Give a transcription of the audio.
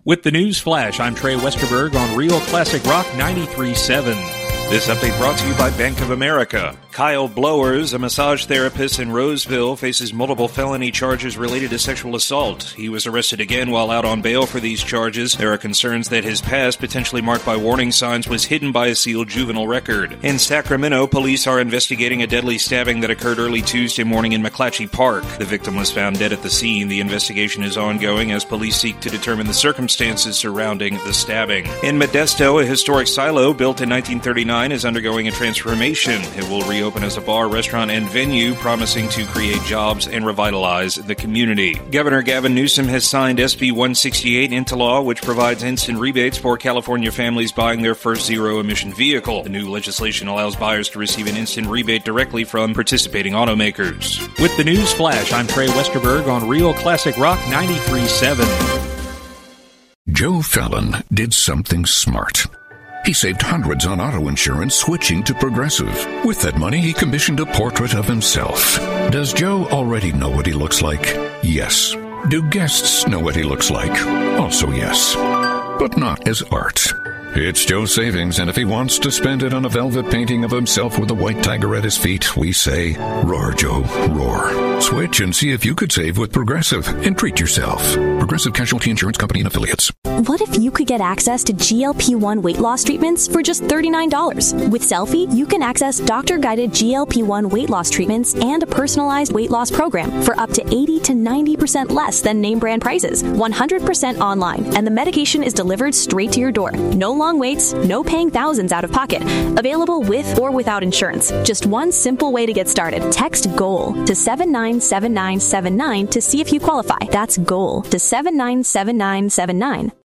With the news flash, I'm Trey Westerberg on Real Classic Rock 93.7. This update brought to you by Bank of America. Kyle Blowers, a massage therapist in Roseville, faces multiple felony charges related to sexual assault. He was arrested again while out on bail for these charges. There are concerns that his past, potentially marked by warning signs, was hidden by a sealed juvenile record. In Sacramento, police are investigating a deadly stabbing that occurred early Tuesday morning in McClatchy Park. The victim was found dead at the scene. The investigation is ongoing as police seek to determine the circumstances surrounding the stabbing. In Modesto, a historic silo built in 1939 is undergoing a transformation. It will reopen as a bar, restaurant, and venue, promising to create jobs and revitalize the community. Governor Gavin Newsom has signed SB 168 into law, which provides instant rebates for California families buying their first zero-emission vehicle. The new legislation allows buyers to receive an instant rebate directly from participating automakers. With the news flash, I'm Trey Westerberg on Real Classic Rock 93.7. Joe Fallon did something smart. He saved hundreds on auto insurance switching to Progressive. With that money, he commissioned a portrait of himself. Does Joe already know what he looks like? Yes. Do guests know what he looks like? Also yes. But not as art. It's Joe's savings, and if he wants to spend it on a velvet painting of himself with a white tiger at his feet, we say, roar, Joe, roar. Switch and see if you could save with Progressive and treat yourself. Progressive Casualty Insurance Company and Affiliates. What if you could get access to GLP-1 weight loss treatments for just $39? With Selfie, you can access doctor-guided GLP-1 weight loss treatments and a personalized weight loss program for up to 80 to 90% less than name brand prices, 100% online, and the medication is delivered straight to your door. No long waits, no paying thousands out of pocket. Available with or without insurance. Just one simple way to get started. Text GOAL to 797979 to see if you qualify. That's GOAL to 797979.